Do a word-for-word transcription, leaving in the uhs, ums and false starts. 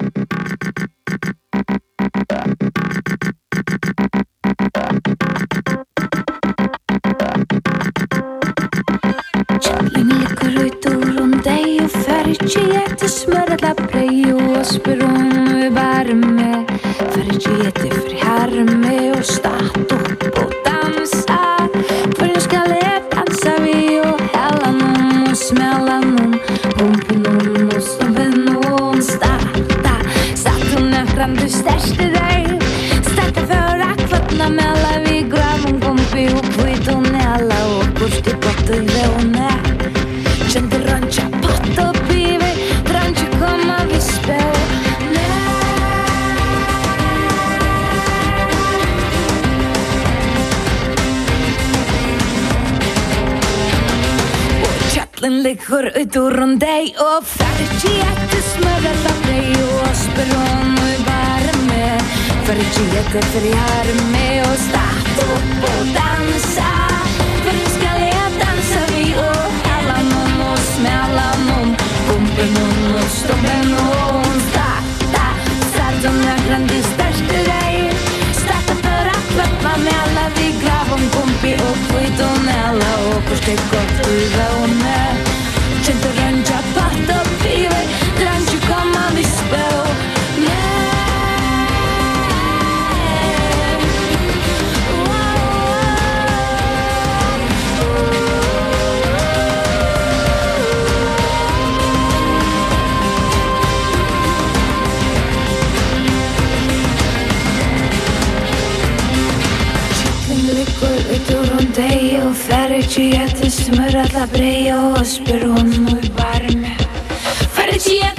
Ligger ut runt dig och färg jättesmörda dig och speron och bara med färg jättefriar med och start upp och dansa för nu ska jag dansa vi och alla någon och smälla någon pumpen någon och stoppen någon starta starta när grandi störste dig starta för att klappa med alla vi grav om kompi och skit och nälla och försteg gott uva och med C'è rangia patta vive, tranci come mi spero. Ligger ut runt dig och färg jättesmörda brej och speron och varme. Färg